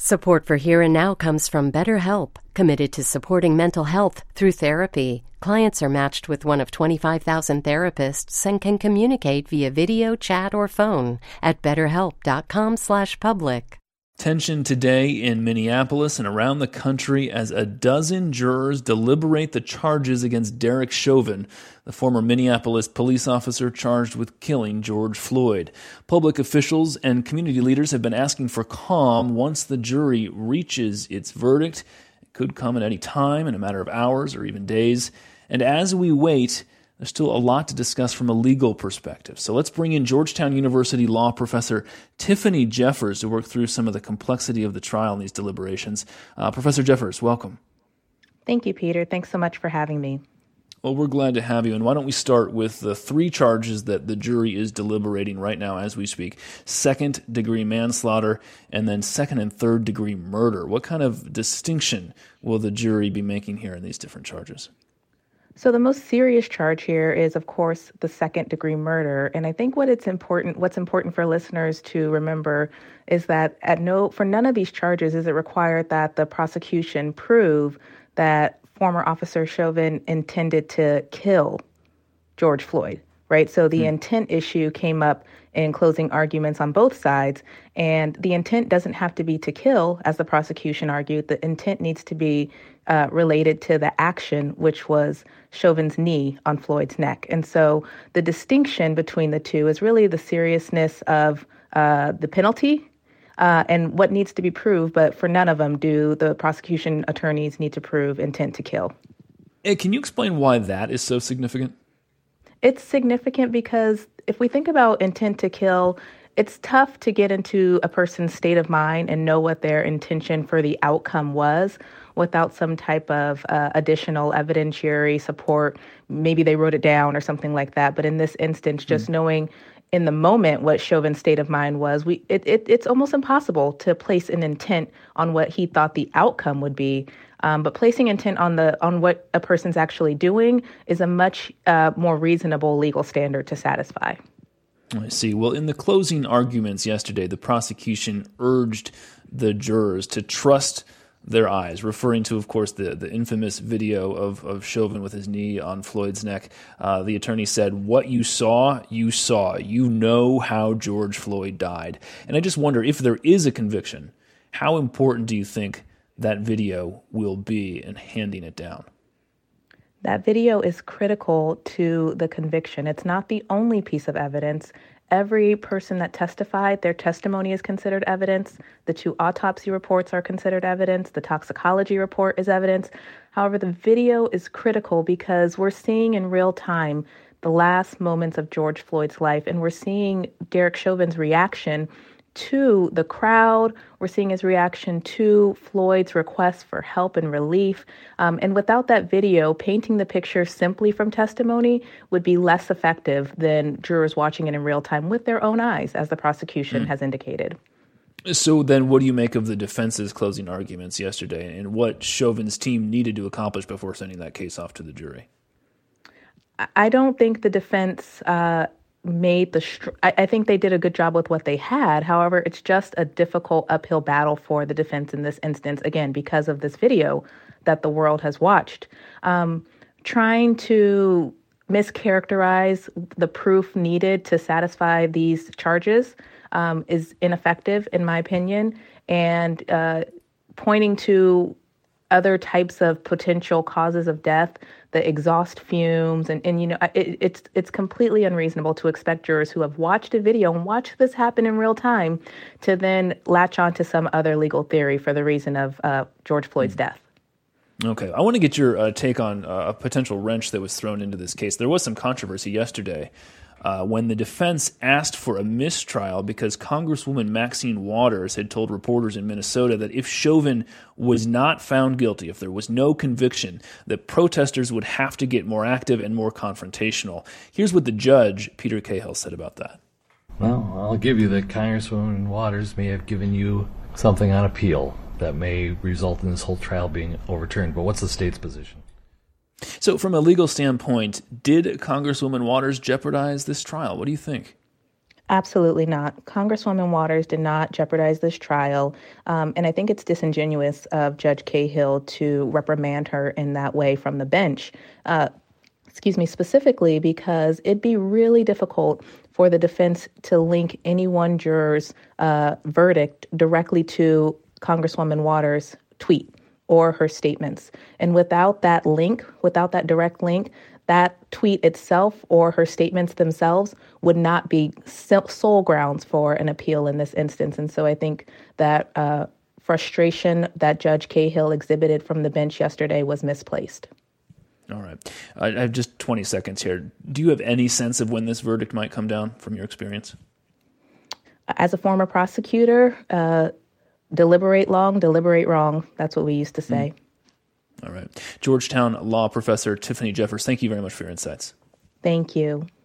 Support for Here and Now comes from BetterHelp, committed to supporting mental health through therapy. Clients are matched with one of 25,000 therapists and can communicate via video, chat, or phone at betterhelp.com/public. Tension today in Minneapolis and around the country as a dozen jurors deliberate the charges against Derek Chauvin, the former Minneapolis police officer charged with killing George Floyd. Public officials and community leaders have been asking for calm once the jury reaches its verdict. It could come at any time, in a matter of hours or even days. And as we wait, there's still a lot to discuss from a legal perspective. So let's bring in Georgetown University law professor Tiffany Jeffers to work through some of the complexity of the trial in these deliberations. Professor Jeffers, welcome. Thank you, Peter. Thanks so much for having me. Well, we're glad to have you. And why don't we start with the three charges that the jury is deliberating right now as we speak: second-degree manslaughter and then second- and third-degree murder. What kind of distinction will the jury be making here in these different charges? So the most serious charge here is, of course, the second-degree murder. And I think what's important for listeners to remember is that for none of these charges is it required that the prosecution prove that former Officer Chauvin intended to kill George Floyd, right? So the intent issue came up in closing arguments on both sides, and the intent doesn't have to be to kill, as the prosecution argued. The intent needs to be related to the action, which was Chauvin's knee on Floyd's neck. And so the distinction between the two is really the seriousness of the penalty and what needs to be proved, but for none of them do the prosecution attorneys need to prove intent to kill. Hey, can you explain why that is so significant? It's significant because if we think about intent to kill, it's tough to get into a person's state of mind and know what their intention for the outcome was without some type of additional evidentiary support. Maybe they wrote it down or something like that. But in this instance, just knowing in the moment what Chauvin's state of mind was, it's almost impossible to place an intent on what he thought the outcome would be. But placing intent on what a person's actually doing is a much more reasonable legal standard to satisfy. I see. Well, in the closing arguments yesterday, the prosecution urged the jurors to trust their eyes, referring to, of course, the infamous video of Chauvin with his knee on Floyd's neck. The attorney said, "What you saw, you saw. You know how George Floyd died." And I just wonder, if there is a conviction, how important do you think that video will be in handing it down? That video is critical to the conviction. It's not the only piece of evidence. Every person that testified, their testimony is considered evidence. The two autopsy reports are considered evidence. The toxicology report is evidence. However, the video is critical because we're seeing in real time the last moments of George Floyd's life, and we're seeing Derek Chauvin's reaction to the crowd. We're seeing his reaction to Floyd's request for help and relief. And without that video, painting the picture simply from testimony would be less effective than jurors watching it in real time with their own eyes, as the prosecution has indicated. So then what do you make of the defense's closing arguments yesterday and what Chauvin's team needed to accomplish before sending that case off to the jury? I don't think the defense I think they did a good job with what they had. However, it's just a difficult uphill battle for the defense in this instance, again, because of this video that the world has watched. Trying to mischaracterize the proof needed to satisfy these charges is ineffective, in my opinion, and pointing to other types of potential causes of death, the exhaust fumes, and it's completely unreasonable to expect jurors who have watched a video and watched this happen in real time to then latch on to some other legal theory for the reason of George Floyd's death. Okay, I want to get your take on a potential wrench that was thrown into this case. There was some controversy yesterday when the defense asked for a mistrial because Congresswoman Maxine Waters had told reporters in Minnesota that if Chauvin was not found guilty, if there was no conviction, that protesters would have to get more active and more confrontational. Here's what the judge, Peter Cahill, said about that. Well, I'll give you that Congresswoman Waters may have given you something on appeal that may result in this whole trial being overturned. But what's the state's position? So from a legal standpoint, did Congresswoman Waters jeopardize this trial? What do you think? Absolutely not. Congresswoman Waters did not jeopardize this trial. And I think it's disingenuous of Judge Cahill to reprimand her in that way from the bench. Specifically because it'd be really difficult for the defense to link any one juror's verdict directly to Congresswoman Waters' tweet or her statements. And without that link, without that direct link, that tweet itself or her statements themselves would not be sole grounds for an appeal in this instance. And so I think that frustration that Judge Cahill exhibited from the bench yesterday was misplaced. All right. I have just 20 seconds here. Do you have any sense of when this verdict might come down from your experience? As a former prosecutor, deliberate long, deliberate wrong. That's what we used to say. All right. Georgetown law professor Tiffany Jeffers, thank you very much for your insights. Thank you.